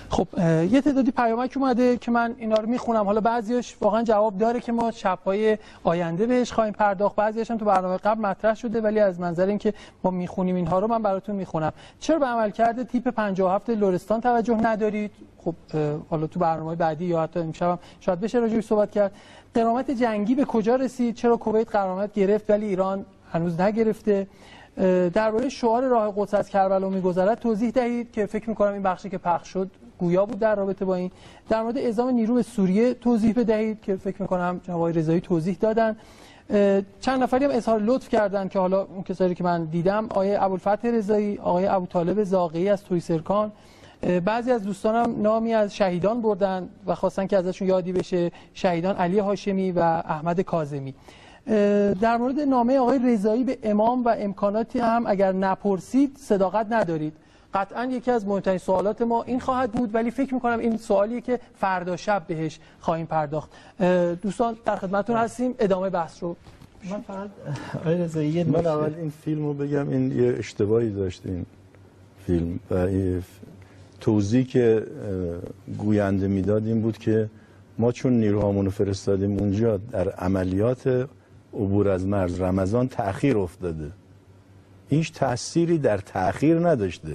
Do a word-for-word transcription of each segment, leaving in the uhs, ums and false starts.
خب یه تعدادی پیامک اومده که من اینا رو میخونم. حالا بعضیش واقعا جواب داره که ما شب‌های آینده بهش خواهیم پرداخت، بعضیش هم تو برنامه قبل مطرح شده، ولی از منظر اینکه ما میخونیم اینها رو من براتون میخونم. چرا به عملکرد تیپ پنجاه و هفت لرستان توجه ندارید؟ خب حالا تو برنامه‌های بعدی یا حتی امشب هم شاید بشه راجعش صحبت کرد. غرامت جنگی به کجا رسید؟ چرا کویت غرامت گرفت ولی ایران هنوز نگرفته؟ درباره شعار راه قدس از کربلا میگذرد توضیح دهید که فکر می‌کنم این بخشی که پخش شد گویا بود در رابطه با این. در مورد اعزام نیرو به سوریه توضیح بدهید که فکر می‌کنم جناب آقای رضایی توضیح دادن. چند نفری هم اظهار لطف کردن که حالا اون کسایی که من دیدم، آقای ابوالفتح رضایی، آقای ابوطالب زاغی از تویسرکان، بعضی از دوستانم نامی از شهیدان بردن و خواستن که ازشون یادی بشه، شهیدان علی هاشمی و احمد کاظمی. در مورد نامه آقای رضایی به امام و امکاناتی هم اگر نپرسید صداقت ندارید. قطعا یکی از مهمترین سوالات ما این خواهد بود، ولی فکر میکنم این سوالیه که فردا شب بهش خواهیم پرداخت. دوستان در خدمتتون هستیم، ادامه بحث رو. من فقط آقای رضایی من اول این فیلم رو بگم، این یه اشتباهی داشت این فیلم و توضیحی که گوینده میداد این بود که ما چون نیروهامون رو فرستادیم اونجا در عملیات عبور از مرز رمضان تأخیر افتاده. هیچ تأثیری در تأخیر نداشته.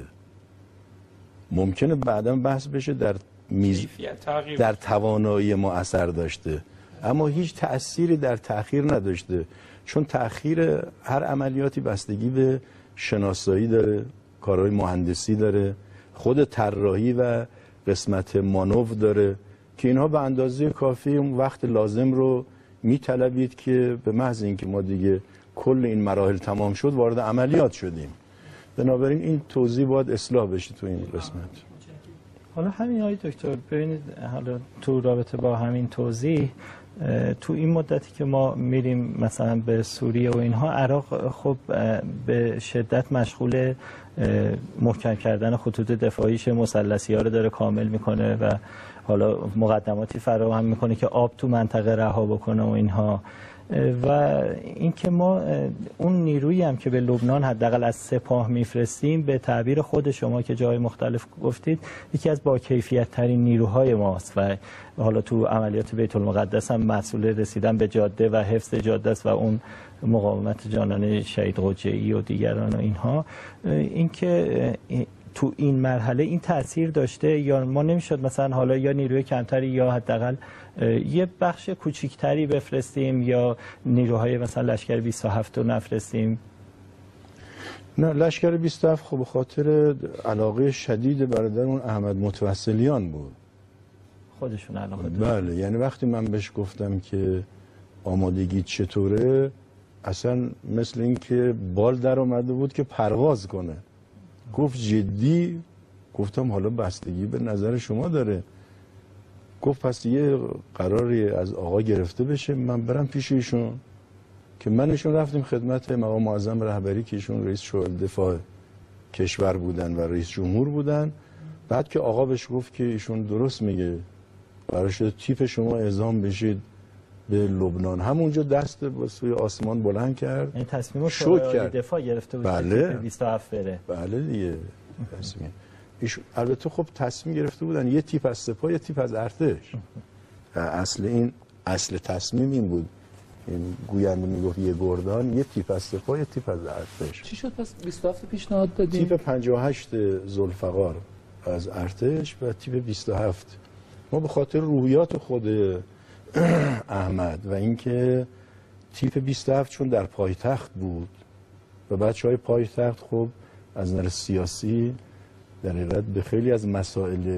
ممکنه بعداً بحث بشه در میز... در توانایی ما اثر داشته، اما هیچ تأثیری در تأخیر نداشته، چون تأخیر هر عملیاتی بستگی به شناسایی داره، کارهای مهندسی داره، خود طراحی و قسمت مانور داره که اینها به اندازه کافی اون وقت لازم رو میطلبید که به محض اینکه ما دیگه کل این مراحل تمام شد وارد عملیات شدیم. بنابراین این توضیح باید اصلاح بشه تو این قسمت. حالا همین های دکتر ببینید، حالا تو رابطه با همین توضیح، تو این مدتی که ما میریم مثلا به سوریه و اینها، عراق خب به شدت مشغول محکم کردن خطوط دفاعیش، مثلثی ها رو داره کامل میکنه و حالا مقدماتی فراهم میکنه که آب تو منطقه رها بکنه و اینها. و اینکه ما اون نیرویی هم که به لبنان حداقل از سپاه میفرستیم، به تعبیر خود شما که جای مختلف گفتید، یکی از با کیفیت ترین نیروهای ماست و حالا تو عملیات بیت المقدس هم مسئول رسیدن به جاده و حفظ جاده است و اون مقاومت جانانه شهید قجعی و دیگران و اینها. اینکه تو این مرحله این تاثیر داشته یا ما نمیشد مثلا حالا یا نیروی کمتری یا حداقل یه بخش کوچیکتری بفرستیم یا نیروهای مثلا لشکر بیست و هفت رو نفرستیم؟ نه، لشکر بیست و هفت خب به خاطر علاقه شدید برادرمون احمد متوسلیان بود. خودشون علاقه داشت. بله، یعنی وقتی من بهش گفتم که آمادگی چطوره، اصلا مثل اینکه بال در اومده بود که پرواز کنه. گفت جدی؟ گفتم حالا بستگی به نظر شما داره. گفت پس یه قراری از آقا گرفته بشه من برم پیش ایشون، که من ایشون رفتیم خدمت مقام معظم رهبری که ایشون رئیس شورای دفاع کشور بودن و رئیس جمهور بودن. بعد که آقا بهش گفت که ایشون درست میگه، قرار شده تیپ شما اعزام بشید به لبنان، همونجا دست به سوی آسمان بلند کرد. این تصمیم شورای دفاع گرفته بود. بله. تیپ بیست و هفت بره. بله دیگه. تصمیم البته خب تصمیم گرفته بودن یه تیپ از سپاه یه تیپ از ارتش. اصل این اصل تصمیم این بود. این گوینده میگفت یه گردان، یه تیپ از سپاه یه تیپ از ارتش. چی شد پس بیست و هفت پیشنهاد دادیم؟ تیپ پنجاه و هشت ذوالفقار از ارتش و تیپ بیست و هفت. ما به خاطر روحیات خود احمد و اینکه تیپ بیست و هفت چون در پایتخت بود و بچهای پایتخت خب از نظر سیاسی در حقیقت به خیلی از مسائل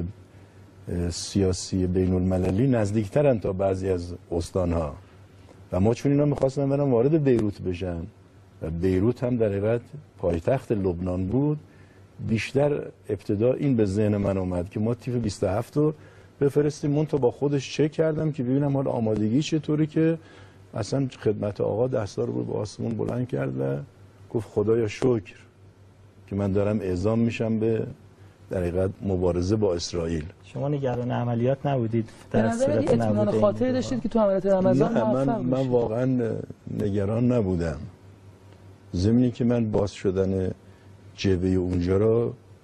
سیاسی بین المللی نزدیکترن تا بعضی از استانها و ما چون اینا میخواستن برن وارد بیروت بشن و بیروت هم در حقیقت پایتخت لبنان بود، بیشتر ابتدا این به ذهن من اومد که ما تیپ بیست و هفت رو بفرستیم. من تا با خودش چک کردم که ببینم حال آمادگی چطوری، که اصلا خدمت آقا دستا رو به آسمون بلند کرد و گفت خدایا شکر که من دارم اعزام میشم به در حقیقت مبارزه با اسرائیل. شما نگران عملیات نبودید؟ در صورت اطمینان خاطر داشتید که تو عملیات رمضان موفق من من واقعا نگران نبودم. ضمنی که من باز شدن جبهه اونجا را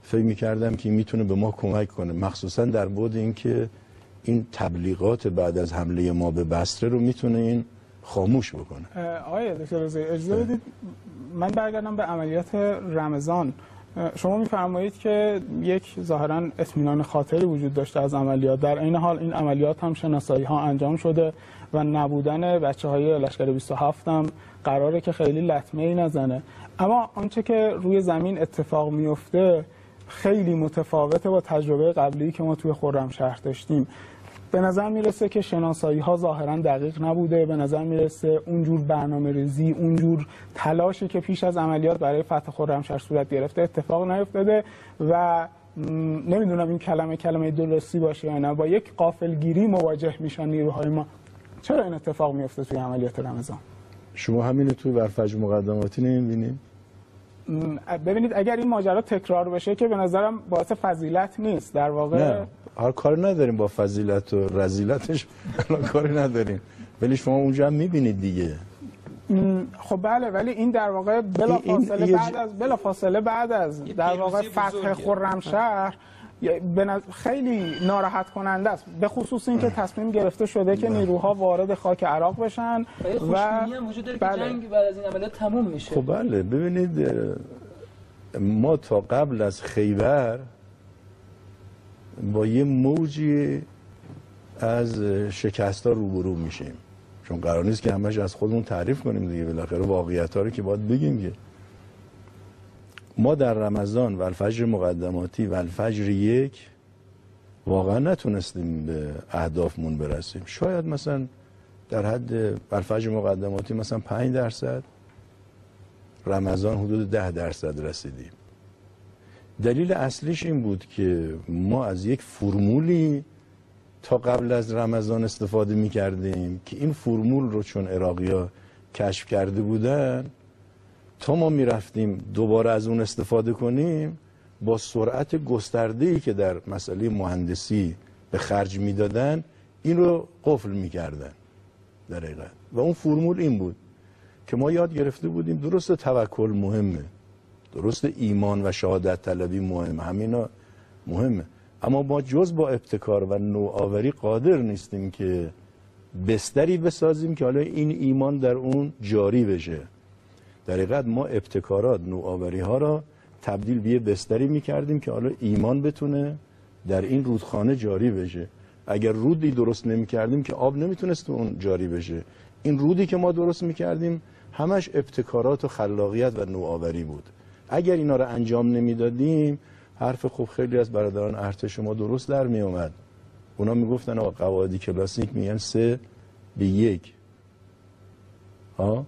فکر می‌کردم که میتونه به ما کمک کنه، مخصوصا در بعد اینکه این تبلیغات بعد از حمله ما به بصره رو میتونه این خاموش بکنه. آقای دکتر رضایی اجازه بدید من برگردم به عملیات رمضان. شما میفرمایید که یک ظاهرا اطمینان خاطری وجود داشته از عملیات، در این حال این عملیات هم شناسایی ها انجام شده و نبودن بچه های لشکر بیست و هفت هم قراره که خیلی لطمه ای نزنه، اما آنچه که روی زمین اتفاق میفته خیلی متفاوته با تجربه قبلی که ما توی خرمشهر داشتیم. به نظر میرسه که شناسایی ها ظاهرا دقیق نبوده، به نظر میرسه اونجور برنامه ریزی، اونجور تلاشی که پیش از عملیات برای فتح خرمشهر صورت گرفته اتفاق نیفتاده و نمیدونم این کلمه کلمه درستی باشه یا نه، با یک غافلگیری مواجه میشن نیروهای ما. چرا این اتفاق میفته توی عملیات رمضان؟ شما همین رو توی برفجر مقدماتی نمیبینید؟ ببینید اگر این ماجرا تکرار بشه که به نظرم باعث فضیلت نیست، در واقع نه هر کاری نداریم با فضیلت و رذیلتش الان کاری نداریم، ولی شما اونجا هم میبینید دیگه. خب بله، ولی این در واقع بلا فاصله این بعد از بلا فاصله بعد از در واقع فتح خرمشهر خیلی ناراحت کننده است، به خصوص اینکه تصمیم گرفته شده که نیروها وارد خاک عراق بشن و هم وجود داره بله. که جنگ بعد از این عملیات تموم میشه. خب بله، ببینید ما تا قبل از خیبر با یه موجی از شکست‌ها روبرو میشیم، چون قرار نیست که همش از خودمون تعریف کنیم دیگه، بالاخره واقعیت‌ها رو که باید بگیم که ما در رمضان و الفجر مقدماتی و الفجر یک واقعا نتونستیم به اهدافمون برسیم. شاید مثلا در حد الفجر مقدماتی مثلا پنج درصد، رمضان حدود ده درصد رسیدیم. دلیل اصلیش این بود که ما از یک فرمولی تا قبل از رمضان استفاده می کردیم که این فرمول رو چون عراقی‌ها کشف کرده بودن، تا ما می رفتیم دوباره از اون استفاده کنیم با سرعت گسترده‌ای که در مسئله مهندسی به خرج می دادن این رو قفل می کردن در حقیقت. و اون فرمول این بود که ما یاد گرفته بودیم درست توکل مهمه، درست ایمان و شهادت طلبی مهمه، همینا مهمه، اما ما جز با ابتکار و نوآوری قادر نیستیم که بستری بسازیم که حالا این ایمان در اون جاری بشه. در حقیقت ما ابتکارات، نوآوری ها را تبدیل به بستری میکردیم که حالا ایمان بتونه در این رودخانه جاری بشه. اگر رودی درست نمیکردیم که آب نمیتونست اون جاری بشه. این رودی که ما درست میکردیم همش ابتکارات و خلاقیت و نوآوری بود. اگر اینا رو انجام نمیدادیم حرف خوب خیلی از برادران ارتش ما درست در می اومد. اونا میگفتن آقا قواعد کلاسیک میگن سه به یک. ها؟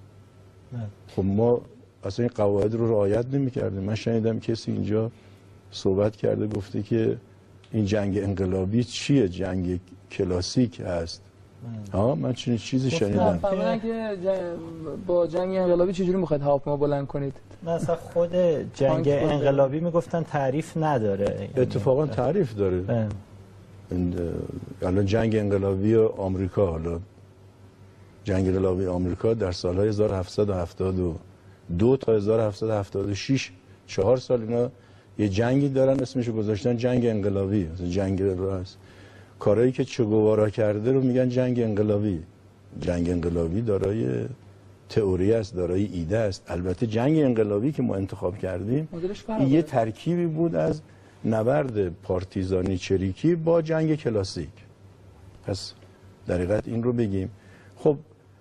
خب ما اصلا این قواعد رو رعایت نمی‌کردیم. من شنیدم کسی اینجا صحبت کرده گفته که این جنگ انقلابی چیه؟ جنگ کلاسیک هست. ها من چنین چیزی شنیدم. فهمیدن که با جنگ انقلابی چجوری می‌خواید هواپیما بلند کنید؟ مثلا خود جنگ انقلابی میگفتن تعریف نداره. اتفاقا تعریف داره. الان جنگ انقلابی آمریکا، حالا جنگ انقلابی آمریکا در سال‌های هزار و هفتصد و هفتاد و دو تا هزار و هفتصد و هفتاد و شش چهار سال اینا یه جنگی دارن اسمشو گذاشتن جنگ انقلابی، مثلا جنگ راست. کارهایی که چه گوارا کرده رو میگن جنگ انقلابی. جنگ انقلابی دارای تئوری است، دارای ایده است. البته جنگ انقلابی که ما انتخاب کردیم یه ترکیبی بود از نبرد پارتیزانی چریکی با جنگ کلاسیک. پس در حقیقت این رو بگیم. خب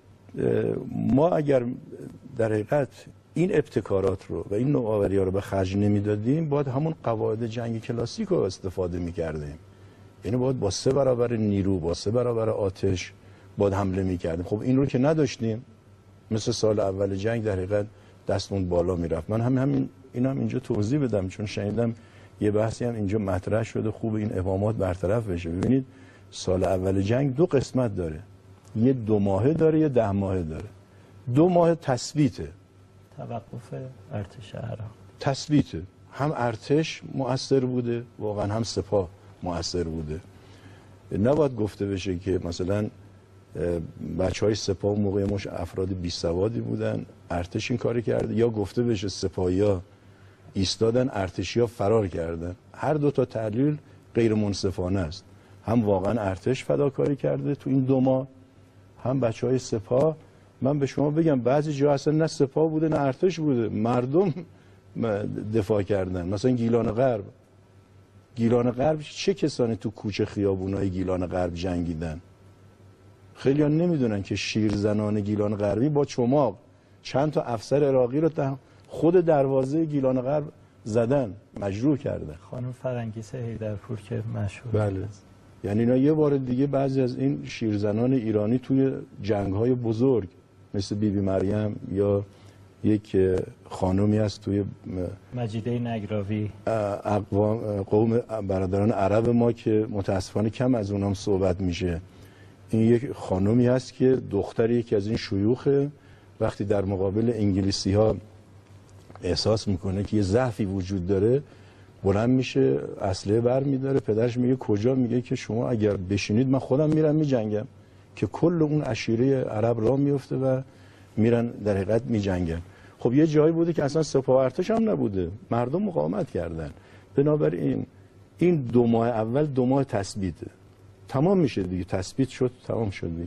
ما اگر در حقیقت این ابتکارات رو و این نوآوری‌ها رو به خرج نمیدادیم باید همون قواعد جنگ کلاسیک رو استفاده میکردیم. یعنی باید با سه برابر نیرو، با سه برابر آتش باید حمله میکردیم. خب این رو که نداشتیم، مثل سال اول جنگ در حقیقت دستمون بالا میرفت. من هم همین اینم هم اینجا توضیح بدم چون شنیدم یه بحثی هم اینجا مطرح شده، خوب این ابهامات برطرف بشه. ببینید سال اول جنگ دو قسمت داره، یه دو ماهه داره یه ده ماهه داره. دو ماه تثبیته، توقف ارتش عراق، تثبیته. هم ارتش مؤثر بوده واقعا، هم سپاه مؤثر بوده. نباید گفته بشه که مثلا بچه های سپاه موقع مش افراد بی سوادی بودن، ارتش این کاری کرده، یا گفته بشه سپاهیا ایستادن، ارتشی‌ها فرار کردن. هر دو تا تحلیل غیر منصفانه است. هم واقعا ارتش فداکاری کرده تو این دو ماه، هم بچهای سپاه. من به شما بگم بعضی جا اصلا نه سپاه بوده نه ارتش بوده، مردم دفاع کردن. مثلا گیلان غرب، گیلان غرب چه کسانی تو کوچه خیابونای گیلان غرب جنگیدن؟ خیلی ها نمیدونن که شیرزنان گیلان غربی با چماق چند تا افسر عراقی رو خود دروازه گیلان غرب زدن، مجروح کردن. خانم فرنگیس حیدرپور که مشهور بله. یعنی اینا یه بار دیگه بعضی از این شیرزنان ایرانی توی جنگ‌های بزرگ مثل بیبی بی مریم یا یک خانومی هست توی مجیده نگراوی، اقوام قوم برادران عرب ما که متاسفانه کم از اونام صحبت میشه، این یک خانومی هست که دختر یکی از این شیوخه، وقتی در مقابل انگلیسی ها احساس میکنه که یه ضعفی وجود داره بلند میشه، اسلحه برمیداره. پدرش میگه کجا؟ میگه که شما اگر بشینید من خودم میرم میجنگم، که کل اون عشیره عرب راه میفته و میرن در حقیقت میجنگن. خب یه جایی بوده که اصلا سپاه ارتش هم نبوده، مردم مقاومت کردن. بنابراین این دو ماه اول دو ماه تثبیته، تمام میشه دیگه، تثبیت شد تمام شد دیگه.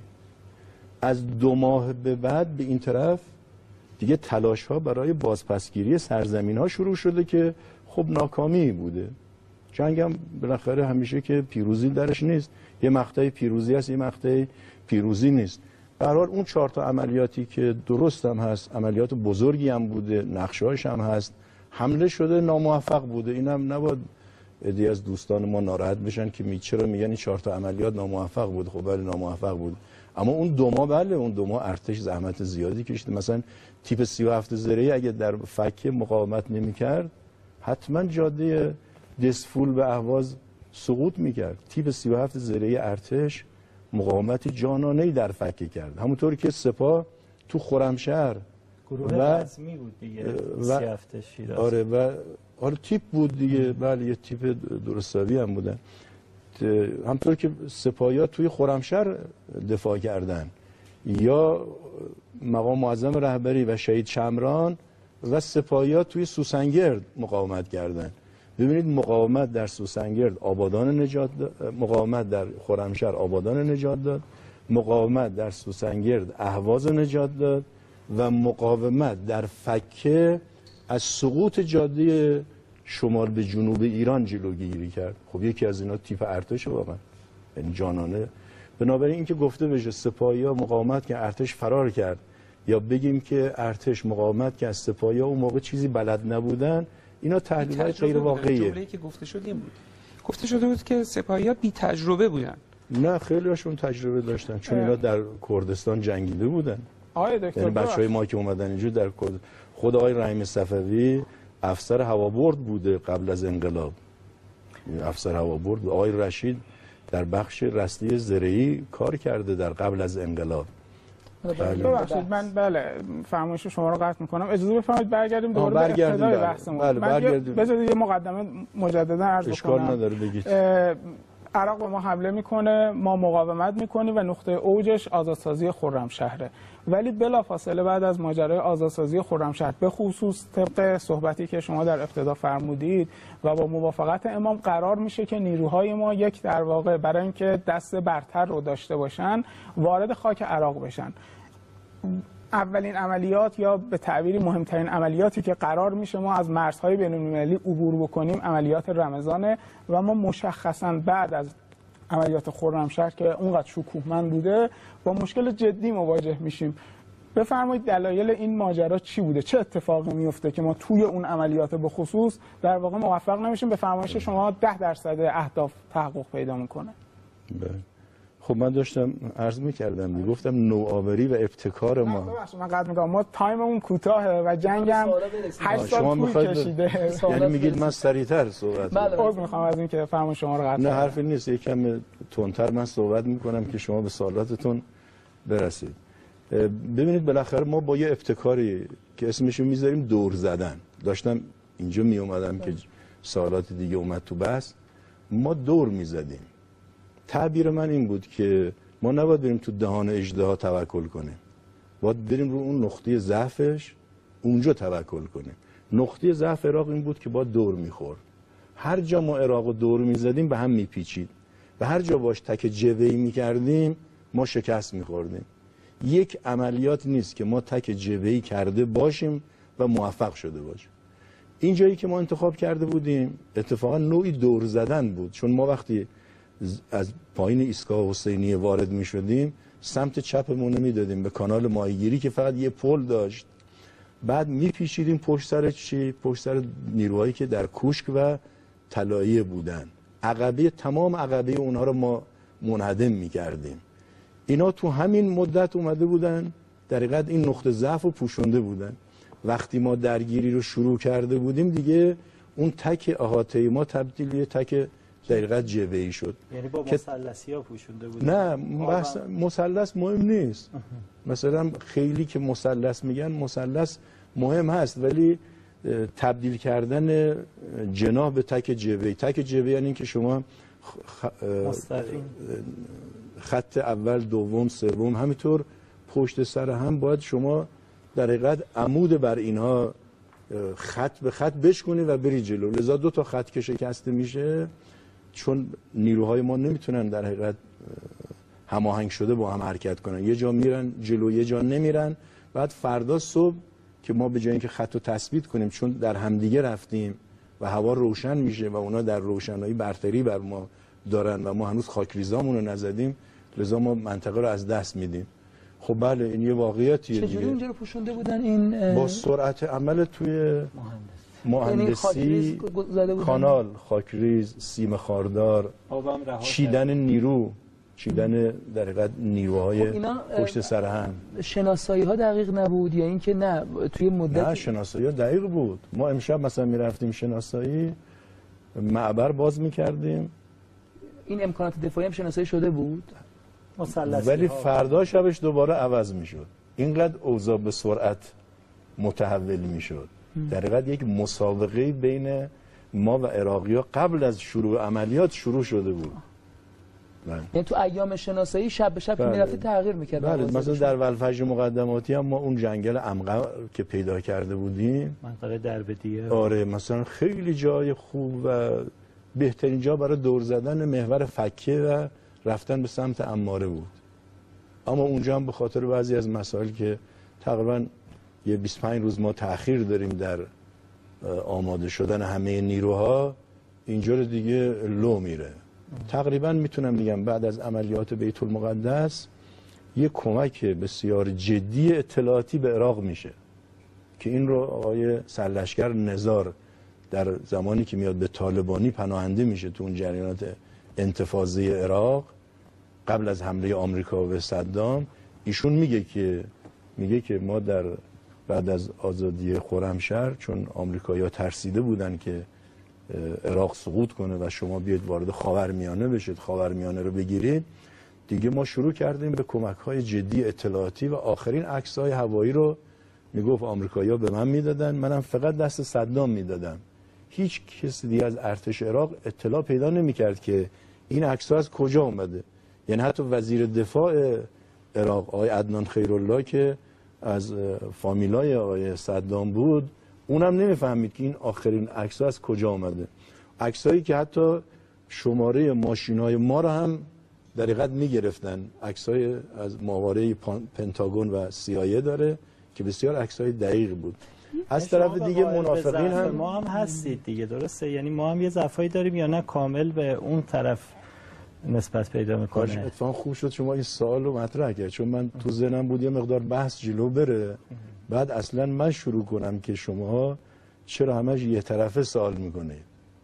از دو ماه به بعد به این طرف دیگه تلاش ها برای بازپسگیری سرزمین ها شروع شده که خب ناکامی بوده. جنگ هم بالاخره همیشه که پیروزی درش نیست، یه مقطع پیروزی هست، یه مقطع پیروزی نیست. به هر حال اون چهار تا عملیاتی که درست هم هست، عملیات بزرگی هم بوده، نقشه‌هاش هم هست، حمله شده ناموفق بوده. اینم نباید عده‌ای از دوستان ما ناراحت بشن که می چرا میگن این چهار تا عملیات ناموفق بود. خب بله ناموفق بود، اما اون دو ماه بله اون دو ماه ارتش زحمت زیادی کشید. مثلا تیپ سی و هفت زرهی اگه در فکه مقاومت نمی‌کرد حتما جاده دسفول به اهواز سقوط می‌کرد. تیپ سی و هفت زرهی ارتش مقاومت جانانه‌ای در فکه کرد، همونطوری که سپاه تو خرمشهر گروه رسمی بود دیگه سی و هفت شیراز. آره و آره تیپ بود دیگه، بله یه تیپ درستاوی هم بودن. همونطور که سپاهی‌ها توی خرمشهر دفاع کردن، یا مقام معظم رهبری و شهید شمران و سپاهی‌ها توی سوسنگرد مقاومت کردن. ببینید مقاومت در سوسنگرد آبادان نجات داد، مقاومت در خرمشهر آبادان نجات داد، مقاومت در سوسنگرد اهواز نجات داد و مقاومت در فکه از سقوط جاده شمال به جنوب ایران جلوگیری کرد. خب یکی از اینا تیپ ارتش واقعا، یعنی جانانه. بنابراین اینکه گفته بشه سپاهی‌ها مقاومت که ارتش فرار کرد، یا بگیم که ارتش مقاومت که از سپاهی‌ها اون موقع چیزی بلد نبودن، اینا تحلیل‌های غیر واقعیه. جمله‌ای که گفته شد این بود، گفته شده بود که سپاهی‌ها بی تجربه بودن. نه خیلی هاشون تجربه داشتن، چون اینا در کردستان جنگیده بودن. آقای دکتر یعنی بچهای ما که اومدن اینجا در کرد، خود آقای رحیم صفوی افسر هوابرد بوده قبل از انقلاب، افسر هوابرد. آقای رشید در بخش رستی زرعی کار کرده در قبل از انقلاب. ببخشید من بله فرمایش شما رو قطع میکنم، اجازه بفرمایید برگردیم دوباره به ابتدای بحثمون. بله برگردیم. بذارید یه مقدمه مجددا عرض کنم. اشکال نداره بگید. عراق به ما حمله میکنه، ما مقاومت میکنیم و نقطه اوجش آزادسازی خرمشهره. ولی بلافاصله بعد از ماجرای آزادسازی خرمشهر، به خصوص طبق صحبتی که شما در ابتدا فرمودید و با موافقت امام، قرار میشه که نیروهای ما یک در واقع برای اینکه دست برتر رو داشته باشن وارد خاک عراق بشن. اولین عملیات یا به تعبیری مهمترین عملیاتی که قرار میشه ما از مرزهای بین‌المللی عبور بکنیم عملیات رمضانه و ما مشخصاً بعد از عملیات خرمشهر که اونقدر شکوهمند بوده با مشکل جدی مواجه میشیم. بفرمایید دلایل این ماجرا چی بوده؟ چه اتفاقی میفته که ما توی اون عملیات به خصوص در واقع موفق نمیشیم؟ به فرمایش شما ده درصد اهداف تحقق پیدا میکنه. بله. خب من داشتم عرض می‌کردم، میگفتم نوآوری و ابتکار ما. ببخشید من قطع می‌کنم، ما تایممون کوتاهه و جنگم هشت سال طول کشیده. یعنی میگید من سریعتر صحبت کنم. بله عذر می‌خوام از اینکه فرمان شما رو قطع نه حرفی نیست، یکم تندتر من صحبت می‌کنم که شما به سوالاتتون برسید. ببینید بالاخره ما با یه ابتکاری که اسمش رو می‌ذاریم دور زدن، داشتم اینجا می اومدم که سوالات دیگه اومد تو بحث، ما دور می‌زدیم. تعبیر من این بود که ما نباید بریم تو دهان اژدها توکل کنیم، باید بریم رو اون نقطه ضعفش اونجا توکل کنیم. نقطه ضعف عراق این بود که با دور میخورد. هر جا ما عراق رو دور میزدیم به هم میپیچید و هر جا باش تک جبهه‌ای میکردیم ما شکست میخوردیم. یک عملیات نیست که ما تک جبهه‌ای کرده باشیم و موفق شده باشیم. این جایی که ما انتخاب کرده بودیم اتفاقا نوعی دور زدن بود، چون ما وقتی از پایین ایستگاه حسینیه وارد میشدیم سمت چپمون میدادیم به کانال ماهیگیری که فقط یه پل داشت، بعد میپیچیدیم پشت سر چی؟ پشت سر نیروهایی که در کوشک و طلایه بودن. عقبه تمام عقبه اونها رو ما منهدم میکردیم. اینا تو همین مدت اومده بودن در حقیقت این نقطه ضعف رو پوشونده بودن. وقتی ما درگیری رو شروع کرده بودیم دیگه اون تک احاطه ما تبدیل به تک در حقیقت جبهه‌ای شد. یعنی با مثلثی‌ها پوشونده بودن. نه بحث مثلث مهم نیست. مثلا خیلی که مثلث میگن مثلث مهم هست، ولی تبدیل کردن جناح به تک جبهه، تک جبهه یعنی که شما خط اول دوم سوم همینطور پشت سر هم باید شما در حقیقت عمود بر اینها خط به خط بشکنی و بری جلو. لذا دو تا خط که شکسته میشه چون نیروهای ما نمیتونن در حقیقت هماهنگ شده با هم حرکت کنن، یه جا میرن جلو یه جا نمیرن. بعد فردا صبح که ما به جای اینکه خط رو تثبیت کنیم چون در همدیگه رفتیم و هوا روشن میشه و اونا در روشنایی برتری بر ما دارن و ما هنوز خاکریزامون رو نزدیم، لذا ما منطقه رو از دست میدیم. خب بله این یه واقعیتیه دیگه. چجوری اینجا رو پوشونده بودن این با سرعت عمل توی مهندسی کانال، خاکریز، سیم خاردار، چیدن نیرو، چیدن در حقیقت نیروهای خب پشت سر هم. شناسایی ها دقیق نبود یا اینکه نه توی مدت؟ نه شناسایی ها دقیق بود. ما امشب مثلا میرفتیم شناسایی معبر باز میکردیم. این امکانات دفاعی هم شناسایی شده بود ولی فردا شبش دوباره عوض میشد. اینقدر اوضاع به سرعت متحول میشد. در حقیقت یک مسابقه بین ما و عراقی‌ها قبل از شروع عملیات شروع شده بود. یعنی تو ایام شناسایی شب به شب که میرفتی تغییر میکرد. بله مثلا در ولفجر مقدماتی هم ما اون جنگل عمقا که پیدا کرده بودیم منطقه دربدیه، آره مثلا خیلی جای خوب و بهترین جا برای دور زدن محور فکه و رفتن به سمت عماره بود. اما اونجا هم به خاطر بعضی از مسائل که تقریبا یه بیست و پنج روز ما تأخیر داریم در آماده شدن همه نیروها، اینجا رو دیگه لو میره. تقریبا میتونم بگم بعد از عملیات بیت المقدس یه کمک بسیار جدی اطلاعاتی به عراق میشه که این رو آقای سرلشکر نزار در زمانی که میاد به طالبانی پناهنده میشه تو اون جریانات انتفاضه عراق قبل از حمله آمریکا به صدام، ایشون میگه که میگه که ما در بعد از آزادی خرمشهر چون آمریکایی‌ها ترسیده بودن که عراق سقوط کنه و شما بیاید وارد خاورمیانه بشید، خاورمیانه رو بگیرید، دیگه ما شروع کردیم به کمک‌های جدی اطلاعاتی و آخرین عکس‌های هوایی رو میگفت آمریکایی‌ها به من میدادن، منم فقط دست صدام میدادم. هیچ کسی دیگه از ارتش عراق اطلاع پیدا نمی‌کرد که این عکس‌ها از کجا اومده. یعنی حتی وزیر دفاع عراق آقای عدنان خیرالله که از فامیلای آقای صدام بود اونم نمیفهمید که این آخرین عکس‌ها از کجا آمده. عکسایی که حتی شماره ماشین‌های ما رو هم در حقیقت میگرفتن. عکسای از ماهواره پنتاگون و سی‌آی‌ای داره که بسیار عکسای دقیق بود. از طرف دیگه منافقین هم ما هم هستید دیگه، درسته؟ یعنی ما هم یه ضعفایی داریم یا نه کامل به اون طرف نسبت پیدا میکنه؟ کاش اتفاقا خوب شد شما این سوال رو مطرح کرد، چون من تو ذهنم بود یه مقدار بحث جلو بره بعد اصلا من شروع کنم که شما چرا همش یه طرفه سوال میکنید.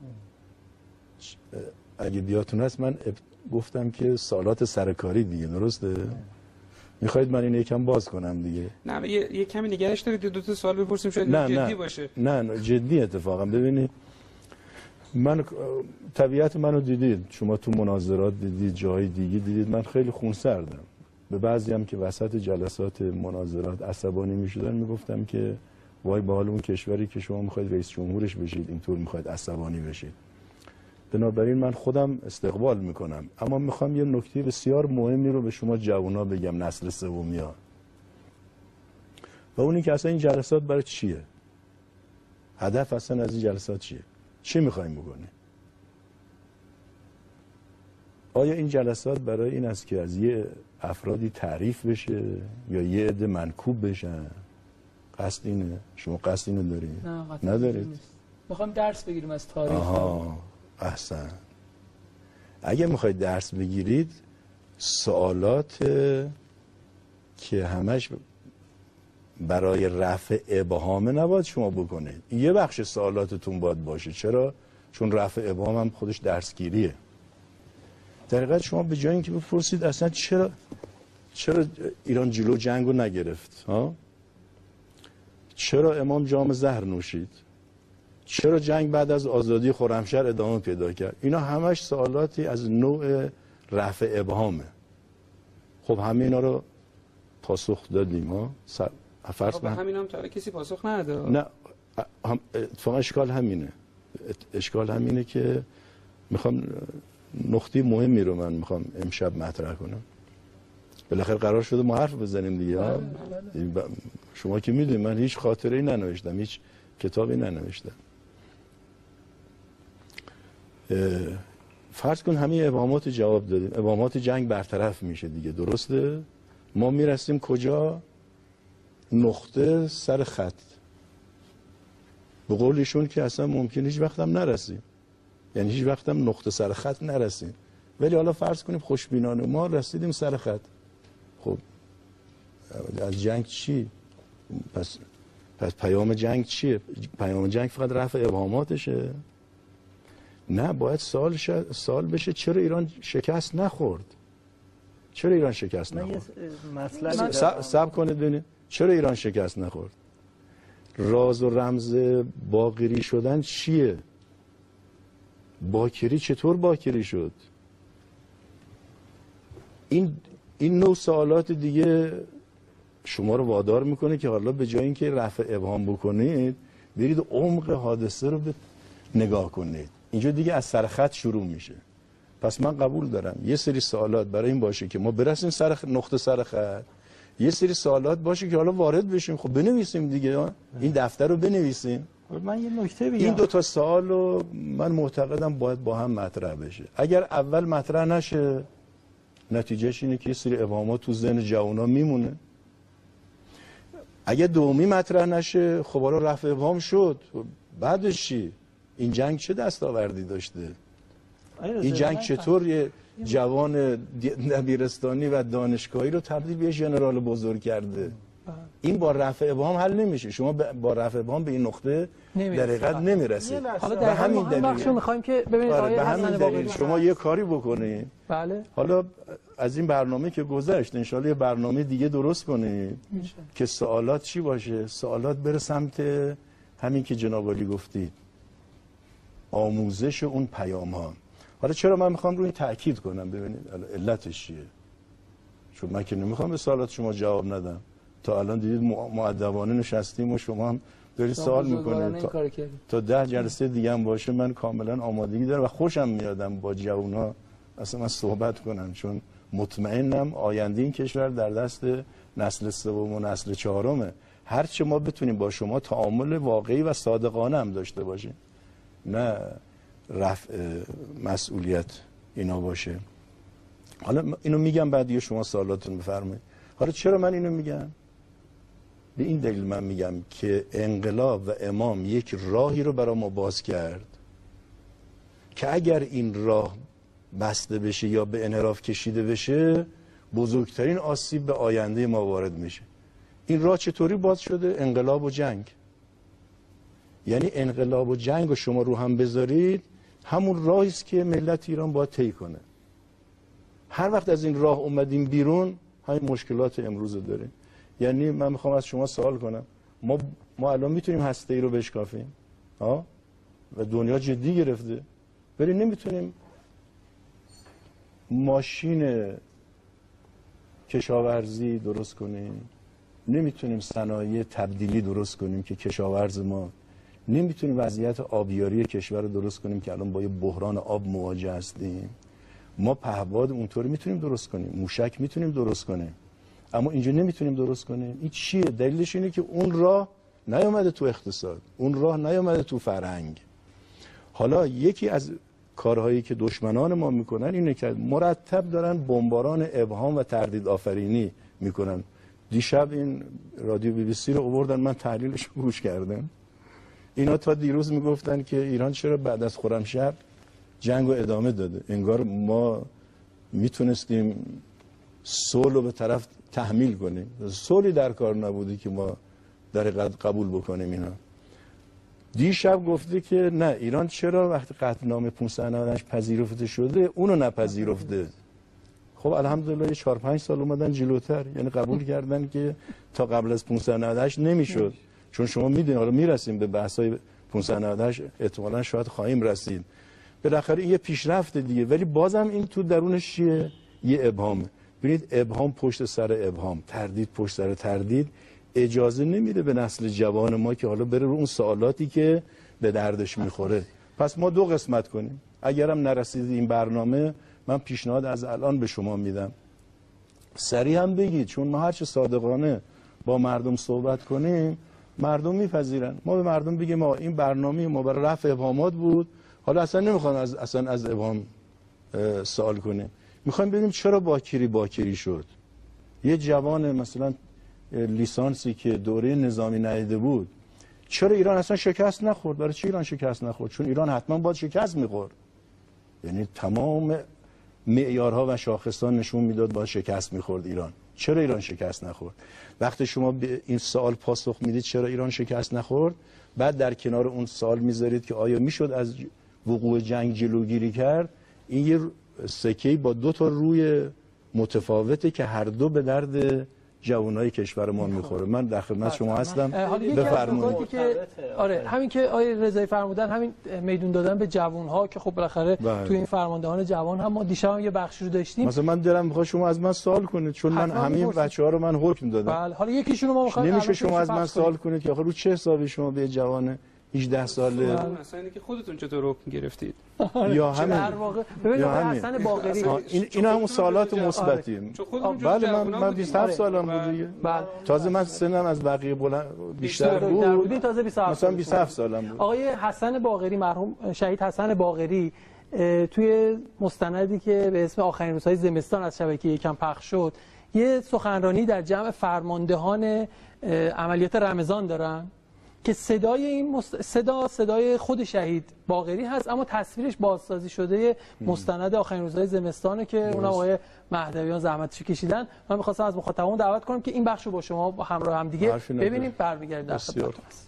اگه بیاتون هست من گفتم که سوالات سرکاری دیگه، درسته؟ میخواید من اینو یکم باز کنم دیگه؟ نه یه, یه کمی نگهش دارید دو تا سوال بپرسیم شاید نه، جدی نه، باشه. نه نه جدی اتفاقا. ببینید من طبیعت منو دیدید، شما تو مناظرات دیدید، جای دیگه دیدید، من خیلی خونسردم. به بعضی هم که وسط جلسات مناظرات عصبانی میشدن میگفتم که وای به حال اون کشوری که شما میخواید رئیس جمهورش بشید اینطور میخواید عصبانی بشید. بنابراین من خودم استقبال میکنم، اما میخوام یه نکته بسیار مهمی رو به شما جوونا بگم، نسل سومیا، و اونی که اصلا این جلسات برای چیه؟ هدف اصلا از این جلسات چیه؟ چی میخوایم بکنیم؟ آیا این جلسات برای این است که از یه افرادی تعریف بشه یا یه عده منکوب بشن؟ قصد اینه؟ شما قصد اینو دارید؟ نه ندارید؟ میخوام درس بگیریم از تاریخ. آها احسن. اگه میخواید درس بگیرید سوالات که همش برای رفع ابهام نباید شما بکنید. یه بخش سوالاتتون باید باشه. چرا؟ چون رفع ابهام هم خودش درسگیریه. در حقیقت شما به جای اینکه بپرسید اصلا چرا چرا ایران جلو جنگو نگرفت؟ ها؟ چرا امام جام زهر نوشید؟ چرا جنگ بعد از آزادی خرمشهر ادامه پیدا کرد؟ اینا همش سوالاتی از نوع رفع ابهامه. خب همه اینا رو پاسخ دادیم. ها فرض به همین هم تا کسی پاسخ نداد. نه اتفاقا اشکال همینه. اشکال همینه که میخوام نقطه مهمی رو من میخوام امشب مطرح کنم. بالاخره قرار شده ما حرف بزنیم دیگه. شما که میدونید من هیچ خاطره‌ای ننوشتم، هیچ کتابی ننوشتم. فرض کن همه ابهامات جواب دادیم، ابهامات جنگ برطرف میشه دیگه، درسته؟ ما میرسیم کجا؟ نقطه سر خط. به قول ایشون که اصلا ممکن هیچ وقت هم نرسیم، یعنی هیچ وقت هم نقطه سر خط نرسیم، ولی حالا فرض کنیم خوشبینانه ما رسیدیم سر خط. خب از جنگ چی؟ پس پس پیام جنگ چیه؟ پیام جنگ فقط رفع ابهاماتشه؟ نه، باید سوال ش... سوال بشه چرا ایران شکست نخورد؟ چرا ایران شکست نخورد؟ مسئله سب سب کنید ببینید چرا ایران شکست نخورد؟ راز و رمز باقری شدن چیه؟ باکری چطور باکری شد؟ این این نوع سوالات دیگه شما رو وادار میکنه که حالا به جای اینکه رفع ابهام بکنید برید عمق حادثه رو به نگاه کنید. اینجا دیگه از سر خط شروع میشه. پس من قبول دارم یه سری سوالات برای این باشه که ما برسیم سر نقطه سر خط، یه سری سوالات باشه که حالا وارد بشیم. خب بنویسیم دیگه، این دفتر رو بنویسیم. من یه نکته بگم، این دو تا سوال رو من معتقدم باید با هم مطرح بشه. اگر اول مطرح نشه نتیجهش اینه که یه سری ابهامات تو ذهن جوونا میمونه. اگه دومی مطرح نشه خب حالا رفع ابهام شد، بعدش چی؟ این جنگ چه دستاوردی داشته؟ این جنگ چطور یه جوان دبیرستانی و دانشگاهی رو تبدیل به ژنرال بزرگ کرده؟ این با رفع ابهام حل نمیشه. شما با رفع ابهام به این نقطه در حقیقت نمیرسید. حالا در همین دلیل می‌خوایم که ببینید آیه به همین دلیل شما یه کاری بکنید. بله. حالا از این برنامه که گذشت ان شاءالله یه برنامه دیگه درست کنید که سوالات چی باشه؟ سوالات بره سمت همین که جناب علی گفتید، آموزش اون پیام ها. حالا چرا من میخوام روی تاکید کنم؟ ببینید علتش چیه؟ چون من که نمیخوام به سوالات شما جواب ندم. تا الان دیدید مؤدبانه نشستیم و شما هم دارید سوال میکنید. تا, تا ده جلسه دیگه هم باشه من کاملا آمادگی دارم و خوشم میادم با جوونا اصلا من صحبت کنم، چون مطمئنم آینده این کشور در دست نسل سوم و نسل چهارمه. هرچه ما بتونیم با شما تعامل واقعی و صادقانه هم داشته باشیم، نه رفع مسئولیت اینا باشه. حالا اینو میگم بعد یه شما سوالاتون بفرمایید. حالا چرا من اینو میگم؟ به این دلیل من میگم که انقلاب و امام یک راهی رو برای ما باز کرد که اگر این راه بسته بشه یا به انحراف کشیده بشه بزرگترین آسیب به آینده ما وارد میشه. این راه چطوری باز شده؟ انقلاب و جنگ. یعنی انقلاب و جنگ رو شما رو هم بذارید، همون راهی است که ملت ایران باید طی کنه. هر وقت از این راه اومدیم بیرون همین مشکلات امروز رو داریم. یعنی من میخوام از شما سوال کنم، ما ما الان میتونیم هسته‌ای رو بشکافیم ها و دنیا جدی گرفته، ولی نمیتونیم ماشین کشاورزی درست کنیم، نمیتونیم صنایع تبدیلی درست کنیم که کشاورز ما، نمیتونیم وضعیت آبیاری کشور رو درست کنیم که الان با یه بحران آب مواجه هستیم. ما پهپاد اونطوری میتونیم درست کنیم، موشک میتونیم درست کنیم، اما اینجا نمیتونیم درست کنیم. این چیه؟ دلیلش اینه که اون راه نیامده تو اقتصاد، اون راه نیامده تو فرهنگ. حالا یکی از کارهایی که دشمنان ما میکنن اینه که مرتب دارن بمباران ابهام و تردید آفرینی میکنن. دیشب این رادیو بی بی سی رو آوردن، من تحلیلش رو گوش کردم. اینا تا دیروز میگفتن که ایران چرا بعد از خرمشهر جنگ رو ادامه داده، انگار ما میتونستیم صلح رو به طرف تحمیل کنیم. صلحی در کار نبودی که ما در قبول بکنیم. اینا دیشب گفته که نه ایران چرا وقتی قطعنامه پانصد و نود پذیرفته شده اونو نپذیرفته. خب الحمدلله چهار پنج سال اومدن جلوتر، یعنی قبول کردن که تا قبل از پانصد و نود نمیشد. چون شما میدونید حالا میرسیم به بحث‌های پانصد و نود احتمالاً شاید خواهیم رسید. بالاخره این یه پیشرفت دیگه، ولی بازم این تو درونش چیه؟ یه ابهامه. ببینید ابهام پشت سر ابهام، تردید پشت سر تردید اجازه نمیده به نسل جوان ما که حالا بره رو اون سوالاتی که به دردش میخوره. پس ما دو قسمت کنیم. اگرم نرسید این برنامه، من پیشنهاد از الان به شما میدم سریع هم بگید، چون ما هرچه صادقانه با مردم صحبت کنیم مردم میپذیرن. ما به مردم بگیم ما این برنامه ما برای رفع ابهامات بود، حالا اصلا نمیخوام از اصلا از ابهام سوال کنیم، میخوایم ببینیم چرا باکری باکری شد. یه جوان مثلا لیسانسی که دوره نظامی ندیده بود، چرا ایران اصلا شکست نخورد؟ برای چی ایران شکست نخورد؟ چون ایران حتما باید شکست میخورد. یعنی تمام معیارها و شاخصان نشون میداد باید شکست میخورد ایران. چرا ایران شکست نخورد؟ وقتی شما به این سوال پاسخ میدید چرا ایران شکست نخورد، بعد در کنار اون سوال میذارید که آیا میشد از وقوع جنگ جلوگیری کرد، این یه سکه‌ای با دو تا روی متفاوته که هر دو به درد جوانای کشور ما میخوره. من در خدمت شما هستم. بفرمایید. که آره همین که آقای رضایی فرمودن، همین میدون دادن به جوانها که خب بالاخره توی این فرماندهان جوان هم ما دیشب هم یه بخشی رو داشتیم. مثلا من دلم میخواد شما از من سوال کنید، چون من همین بچه‌ها رو من حکم دادم. بله حالا یکیشون رو ما می‌خوایم. نمیشه شما از من سوال کنید که آخه رو چه حسابی شما به جوان هجده ساله مثلا اینکه خودتون چطور حکم گرفتید؟ یا همین در واقع ببینید حسن باقری این اینا همون سوالات مثبتیه. بله من من بیست و هفت سالم بود دیگه. تازه من سنم از بقیه بلند بیشتر بود. تازه بیست و هفت مثلا بیست و هفت سالم بود. آقای حسن باقری، مرحوم شهید حسن باقری، توی مستندی که به اسم آخرین روزهای زمستان از شبکه یکم پخش شد، یه سخنرانی در جمع فرماندهان عملیات رمضان دارن که صدای این مست... صدا صدای خود شهید باقری هست، اما تصویرش بازسازی شده مستند آخرین روزهای زمستانه که اونم آقای مهدویان زحمتش کشیدن. من می‌خواستم از مخاطبان دعوت کنم که این بخش رو با شما با همراه هم دیگه ببینیم، برمیگردیم در خدمتتون هستیم.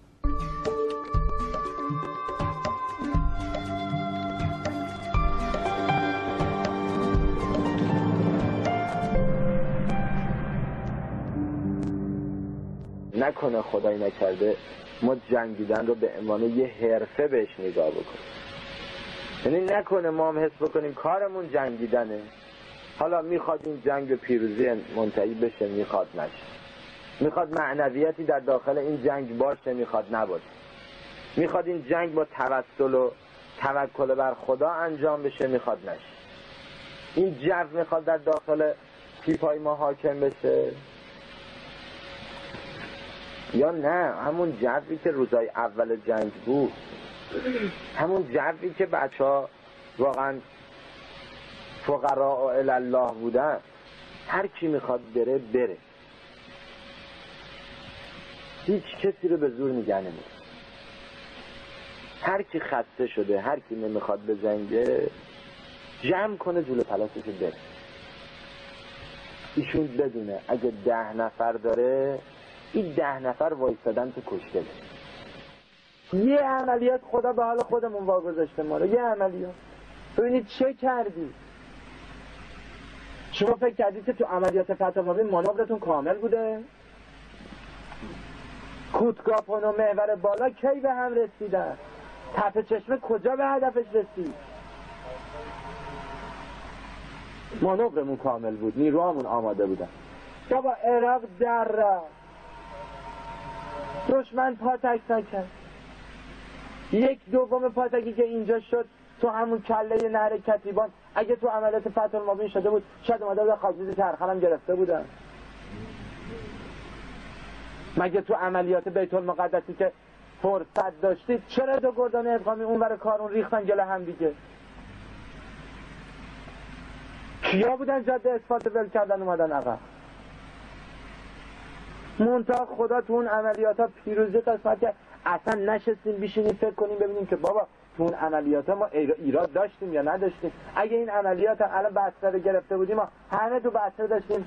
نکنه خدای نکرده ما جنگیدن رو به عنوان یه حرفه بهش نگاه بکنیم، یعنی نکنه ما هم حس بکنیم کارمون جنگیدنه، حالا میخواد این جنگ به پیروزی منتهی بشه، میخواد نشه، میخواد معنویتی در داخل این جنگ باشه، میخواد نباشه، میخواد این جنگ با توسل و توکل بر خدا انجام بشه، میخواد نشه، این جو میخواد در داخل تیپای ما حاکم بشه یا نه همون جوی که روزای اول جنگ بود، همون جوی که بچه ها واقعا فقراء الله بودن، هر کی میخواد بره بره، هیچ کسی رو به زور نگه نمی‌داره، هر کی خسته شده، هر کی نمیخواد بجنگه جمع کنه جلو پلاسش بره. ایشون بدونه اگه ده نفر داره این ده نفر وایستادن تو کشته بره. یه عملیات خدا به حال خودمون واگذاشته ما رو، یه عملیات ببینید چه کردی. شما فکر کردید که تو عملیات فتح مبین مانورتون کامل بوده؟ کودکاپون و محور بالا کی به هم رسیدن؟ تف چشمه کجا به هدفش رسید؟ مانورمون کامل بود، نیروهامون آماده بودن. بابا عراق در رفت، دشمن پاتک نکرد، یک دوم پاتکی که اینجا شد تو همون کله نهر کتیبان، اگه تو عملیات فتح المبین شده بود شاید اومده بود خاکریز کرخل هم گرفته بودن. مگه تو عملیات بیت المقدسی که فرصت داشتید چرا دو گردان ادغامی اون برای کارون ریختن گله هم دیگه؟ کیا بودن جاده اثبات ول کردن اومدن عقب؟ منتها خدا تو اون عملیات ها پیروزی قسمت که اصلا نشستیم بیشینیم فکر کنیم ببینیم که بابا تو اون عملیات ها ما ایراد داشتیم یا نداشتیم. اگه این عملیات ها الان بسته رو گرفته بودیم ما همه تو بسته داشتیم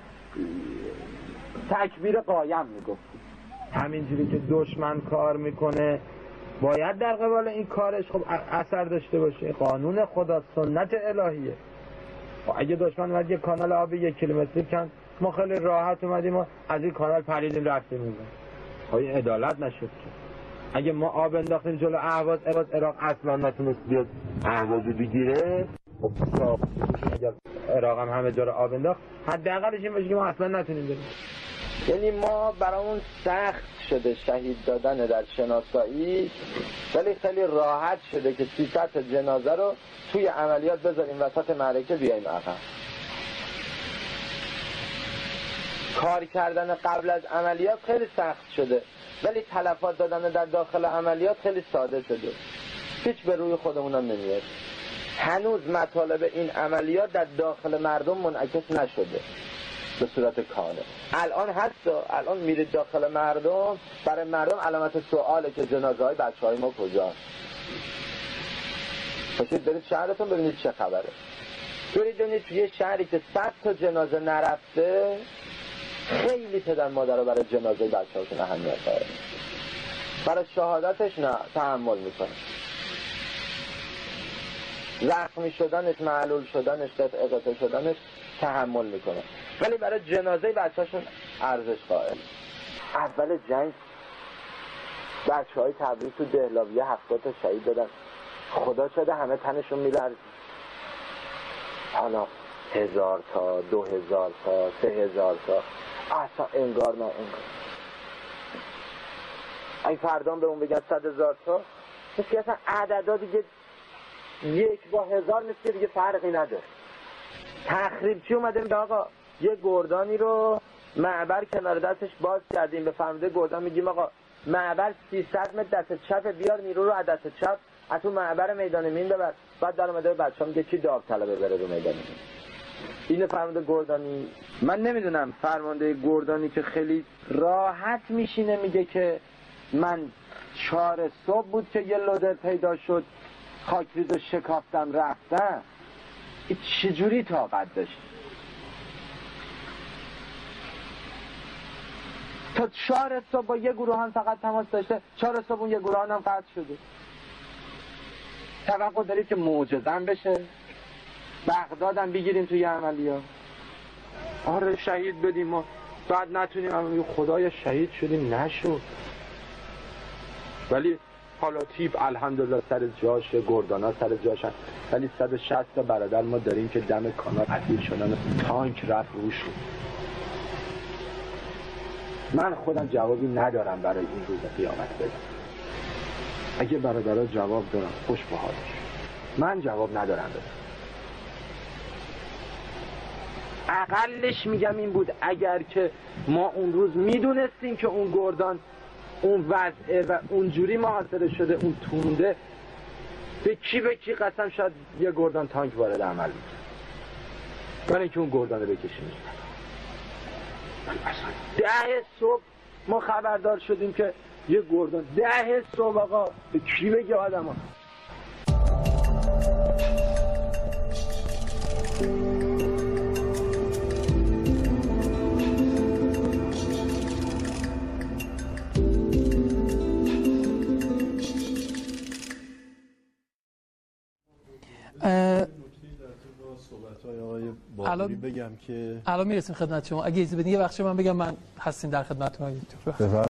تکبیر قایم میگفتیم. همینجوری که دشمن کار میکنه باید در قبال این کارش خب اثر داشته باشه. قانون خدا، سنت الهیه. اگه دشمن اومد یه کانال آبی یک کیلومتری کند ما خیلی راحت اومدیم و از این کانال پریدیم رفتیم اونجا. خب این عدالت نشد که. اگه ما آب انداختیم جلو اهواز، اهواز عراق اصلا نتونست بیاد اهوازی بگیره. خب اگر عراق هم همه جا رو آب انداخت حداقلش این باشه که ما اصلا نتونیم بریم. یعنی ما برامون سخت شده شهید دادن در شناسایی، ولی خیلی راحت شده که سیصد جنازه رو توی عملیات بذاریم وسط معرکه بیایم عقب. کار کردن قبل از عملیات خیلی سخت شده، ولی تلفات دادن در داخل عملیات خیلی ساده شده. هیچ به روی خودمون هم نمیاد. هنوز مطالب این عملیات در داخل مردم منعکس نشده به صورت کامل. الان هست، الان میرید داخل مردم، برای مردم علامت سواله که جنازه های بچه های ما کجاست. پاشید برید شهرتون ببینید چه خبره. برید ببینید توی شهری که صد تا جنازه نرفته خیلی پدر مادر رو برای جنازه بچه هاشون اهمیت داره، برای شهادتش نه تحمل میکنه، زخمی شدنش، معلول شدنش، قطع قطع شدنش تحمل میکنه، ولی برای جنازه بچه هاشون ارزش قائل. اول جنگ بچه های تبریز تو دهلاویه هفتاد تا شهید دادن. خدا شده همه تنشون میلرزید. حالا هزار تا، دو هزار تا، سه هزار تا، اصلا انگار نه انگار. این فردان به اون بگن صد هزار تا، مثل که اصلا عددا دیگه یک با هزار مثل که دیگه فرقی نداره. تخریب چی اومدیم به آقا یه گردانی رو معبر کنار دستش باز کردیم، به فهمده گردان میگیم آقا معبر سیصد متر دست چپ بیار نیرو رو از دست چپ از تو معبر میدان مین ببر. بعد در اومده به بچه‌ها میگه کی داوطلبه بره رو میدان مین. اینو فرمانده گردانی. من نمیدونم فرمانده گردانی که خیلی راحت میشینه میگه که من چهار صبح بود که یه لودر پیدا شد خاکریزو شکافتم رفتم. این چجوری طاقت داشت؟ تا چهار صبح با یه گروهان فقط تماس داشته، چهار صبح اون یه گروهان هم قطع شده. توقع دارید که معجزه‌ام بشه؟ بغدادم بگیریم توی عملیات. آره شهید بدیم ما، بعد نتونیم عملیات. خدایا شهید شدیم نشد، ولی حالا تیپ الحمدلله سر جاشه، گردانا سر جاشن، ولی صد و شصت تا برادر ما داریم که دم کانال اسیر شدن، تانک رفت روشون. من خودم جوابی ندارم برای این روز قیامت بدم. اگه برادرها جواب دارم خوش به حالش، من جواب ندارم بدم. اقلش میگم این بود اگر که ما اون روز میدونستیم که اون گردان اون وضعه و اونجوری محاصره شده، اون تونده، به کی به کی قسم شاید یه گردان تانک وارد عمل میکنه برای اینکه اون گردان رو بکشیم. ده صبح ما خبردار شدیم که یه گردان، ده صبح آقا به کی بگه آدم ها؟ الان بگم که الان میرسیم خدمت شما. اگه اجازه بدین یه بخش من بگم، من هستیم در خدمتتون.